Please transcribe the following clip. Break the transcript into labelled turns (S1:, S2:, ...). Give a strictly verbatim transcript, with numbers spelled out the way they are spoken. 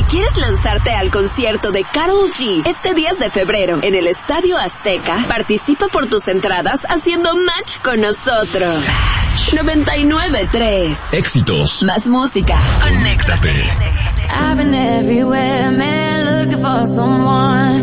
S1: ¿Quieres lanzarte al concierto de Karol G este diez de febrero en el Estadio Azteca? Participa por tus entradas haciendo match con nosotros. noventa y nueve punto tres.
S2: Éxitos.
S1: Más música. Conéctate.
S3: I've been everywhere, man, looking for someone.